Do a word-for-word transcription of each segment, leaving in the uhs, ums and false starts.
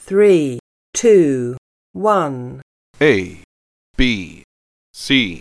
three, two, one. A, B, C.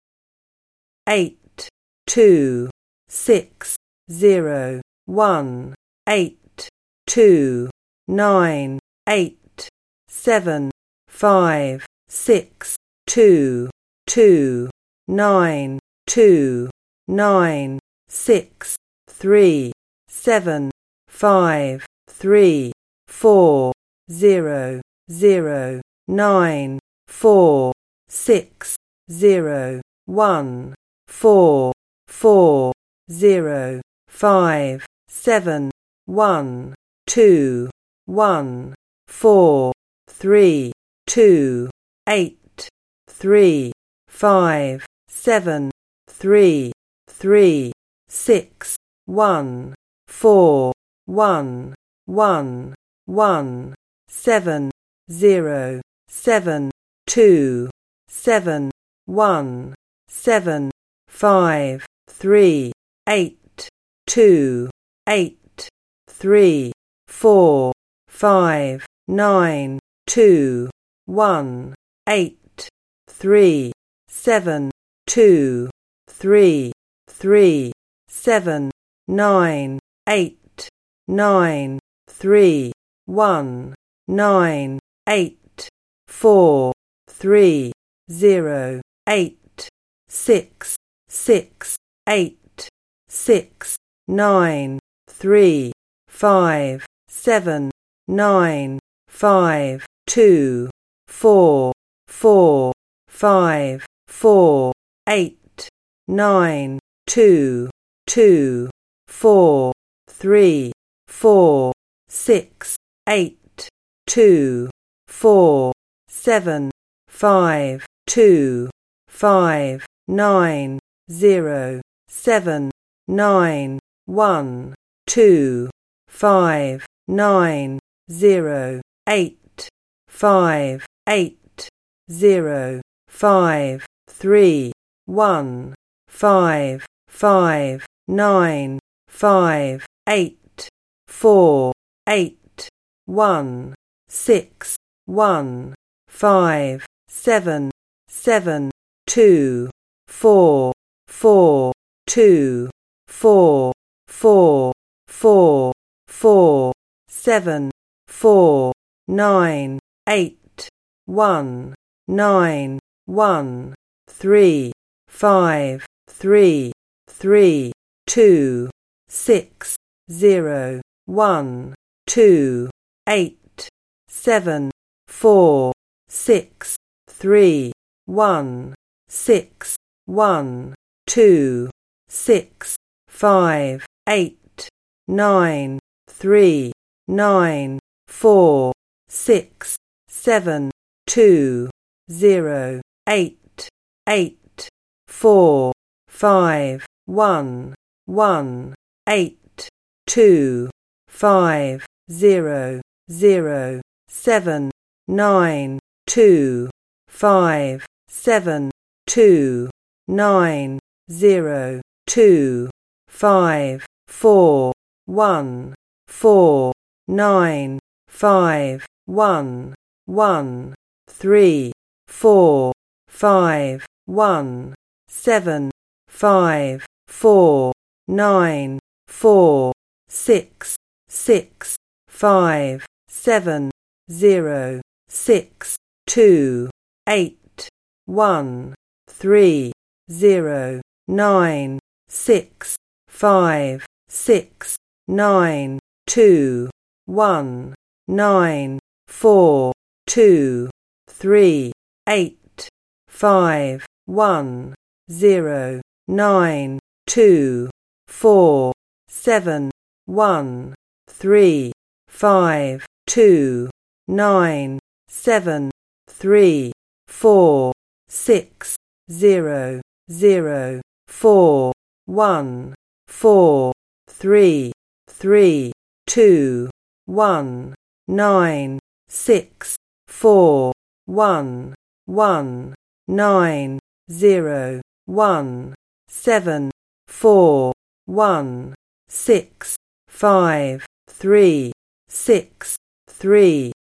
Eight, two, six, zero, one, eight, two, nine, eight, seven, five, six, two, two, nine, two, nine, six, three, seven, five, three, four, zero, zero, nine, four, six, zero, one, four, four, zero, five, seven, one, two, one, four, three, two, eight, three, five, seven, three, three, six, one, four, one, one, one, seven, zero, seven, two, seven, one, seven, five, three, eight, two, eight, three, four, five, nine, two, one, eight, three, seven, two, three, three, seven, nine, eight, nine, three, one, nine, eight, four, three, zero, eight, six, six, eight, six, nine, three, five, seven, nine, five, two, four, four, five, four, eight, nine, two, two, four, three, four, six, eight, two, four, seven, five, two, five, nine, zero, seven, nine, one, two, five, nine, zero, eight, five, eight, zero, five, three, one, five, five, nine, five, eight, four, eight, one, six, one, five, seven, seven, two, four, four, two, four, four, four, four, seven, four, nine, eight, one, nine, one, three, five, three, three, two, six, zero, one, two, eight, seven, four, six, three, one, six, one, two, six, five, eight, nine, three, nine, four, six, seven, two, zero, eight, eight, four, five, one, one, eight, two, five, zero, zero, seven, nine, two, five, seven, two, nine, zero, two, five, four, one, four, nine, five, one, one, three, four, five, one, seven, five, four, nine, four, six, six, five, seven, zero, six, two, eight, one, three, zero, nine, six, five, six, nine, two, one, nine, four, two, three, eight, five, one, zero, nine, two, four, seven, one, three, five, two, nine, seven, three, four, six, zero, zero, four, one, four, three, three, two, one, nine, six, four, one, one, nine, zero, one, seven, four, one, six, five, three, six, three,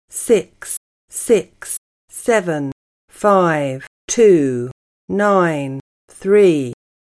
six, six, seven, five, two, nine, three.